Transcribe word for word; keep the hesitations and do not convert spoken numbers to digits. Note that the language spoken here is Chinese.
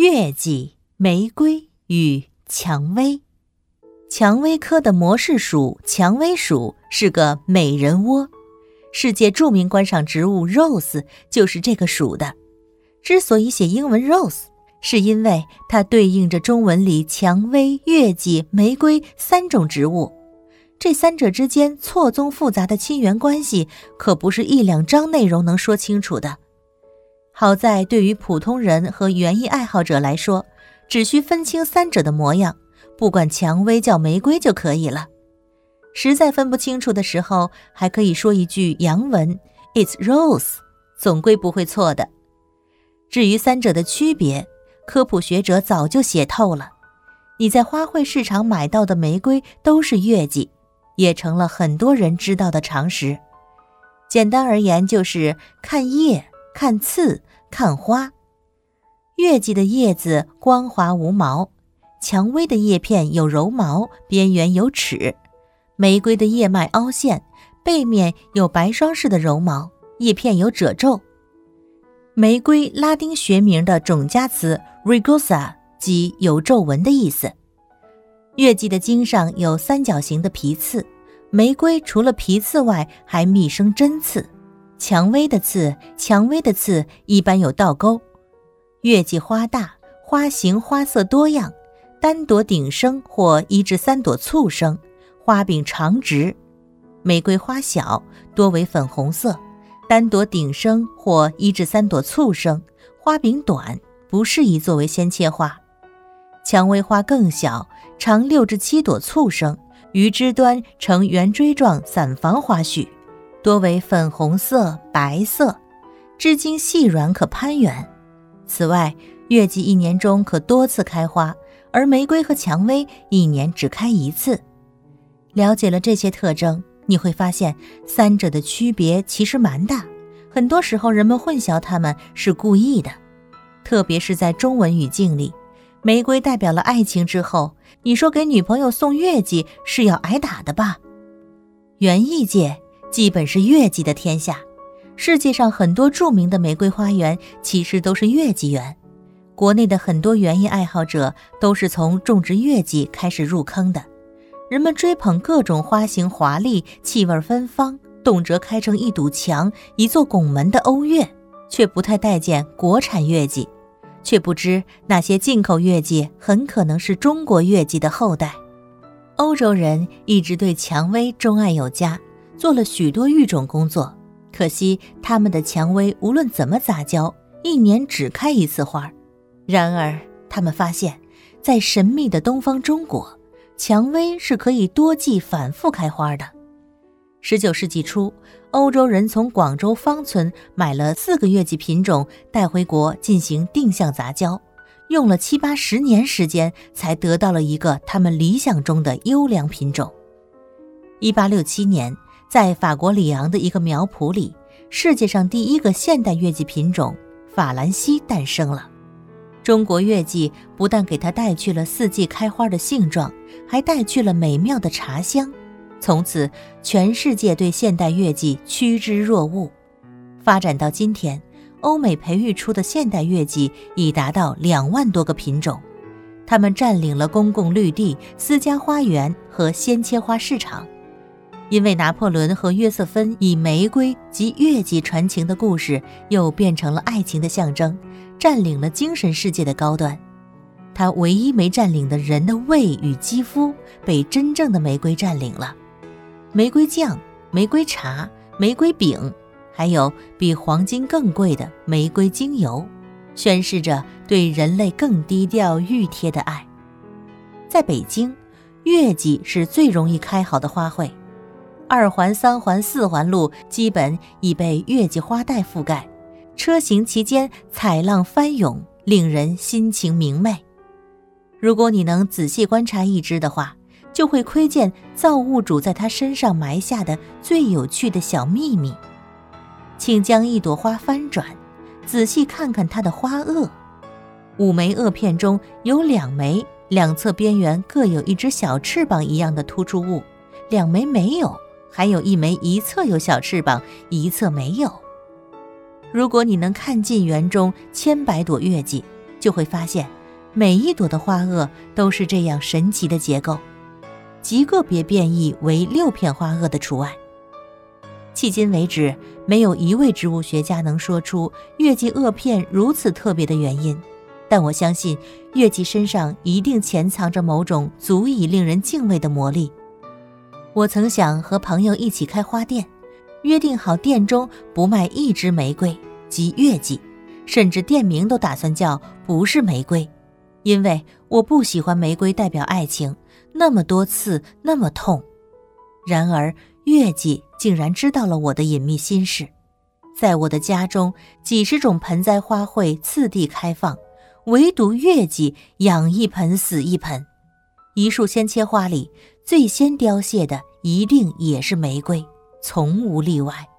月季、玫瑰与蔷薇。蔷薇科的模式属蔷薇属是个美人窝，世界著名观赏植物 rose 就是这个属的。之所以写英文 rose， 是因为它对应着中文里蔷薇、月季、玫瑰三种植物。这三者之间错综复杂的亲缘关系，可不是一两章内容能说清楚的。好在对于普通人和园艺爱好者来说，只需分清三者的模样，不管蔷薇叫玫瑰就可以了。实在分不清楚的时候，还可以说一句洋文 It's rose， 总归不会错的。至于三者的区别，科普学者早就写透了。你在花卉市场买到的玫瑰都是月季，也成了很多人知道的常识。简单而言，就是看叶、看刺、看花。月季的叶子光滑无毛，蔷薇的叶片有柔毛，边缘有齿，玫瑰的叶脉凹陷，背面有白霜似的柔毛，叶片有褶皱。玫瑰拉丁学名的种加词 rugosa 即有皱纹的意思。月季的茎上有三角形的皮刺，玫瑰除了皮刺外还密生针刺，蔷薇的刺蔷薇的刺一般有倒钩。月季花大，花形花色多样，单朵顶生或一至三朵簇生，花柄长直。玫瑰花小，多为粉红色，单朵顶生或一至三朵簇生，花柄短，不适宜作为鲜切花。蔷薇花更小，长六至七朵簇生，于枝端呈圆锥状散房花序，多为粉红色、白色，枝茎细软可攀援。此外，月季一年中可多次开花，而玫瑰和蔷薇一年只开一次。了解了这些特征，你会发现三者的区别其实蛮大，很多时候人们混淆它们是故意的。特别是在中文语境里，玫瑰代表了爱情之后，你说给女朋友送月季是要挨打的吧？园艺界基本是月季的天下，世界上很多著名的玫瑰花园其实都是月季园。国内的很多园艺爱好者都是从种植月季开始入坑的。人们追捧各种花型华丽、气味芬芳，动辄开成一堵墙、一座拱门的欧月，却不太待见国产月季，却不知那些进口月季很可能是中国月季的后代。欧洲人一直对蔷薇钟爱有加，做了许多育种工作，可惜他们的蔷薇无论怎么杂交，一年只开一次花。然而他们发现，在神秘的东方中国，蔷薇是可以多季反复开花的。十九世纪初，欧洲人从广州芳村买了四个月季品种带回国进行定向杂交，用了七八十年时间才得到了一个他们理想中的优良品种。一八六七年，在法国里昂的一个苗圃里，世界上第一个现代月季品种法兰西诞生了。中国月季不但给它带去了四季开花的性状，还带去了美妙的茶香。从此，全世界对现代月季趋之若鹜。发展到今天，欧美培育出的现代月季已达到两万多个品种，它们占领了公共绿地、私家花园和鲜切花市场。因为拿破仑和约瑟芬以玫瑰及月季传情的故事，又变成了爱情的象征，占领了精神世界的高端。它唯一没占领的人的胃与肌肤，被真正的玫瑰占领了。玫瑰酱、玫瑰茶、玫瑰饼，还有比黄金更贵的玫瑰精油，宣示着对人类更低调熨贴的爱。在北京，月季是最容易开好的花卉，二环、三环、四环路基本已被月季花带覆盖，车行其间彩浪翻涌，令人心情明媚。如果你能仔细观察一枝的话，就会窥见造物主在它身上埋下的最有趣的小秘密。请将一朵花翻转，仔细看看它的花萼。五枚萼片中有两枚，两侧边缘各有一只小翅膀一样的突出物，两枚没有，还有一枚一侧有小翅膀，一侧没有。如果你能看尽园中千百朵月季， 就会发现每一朵的花萼都是这样神奇的结构，极个别变异为六片花萼的除外。迄今为止，没有一位植物学家能说出月季萼片如此特别的原因，但我相信月季身上一定潜藏着某种足以令人敬畏的魔力。我曾想和朋友一起开花店，约定好店中不卖一枝玫瑰，即月季，甚至店名都打算叫不是玫瑰，因为我不喜欢玫瑰代表爱情，那么多刺，那么痛。然而月季竟然知道了我的隐秘心事，在我的家中几十种盆栽花卉次第开放，唯独月季养一盆死一盆。一束鲜切花里最先凋谢的一定也是玫瑰，从无例外。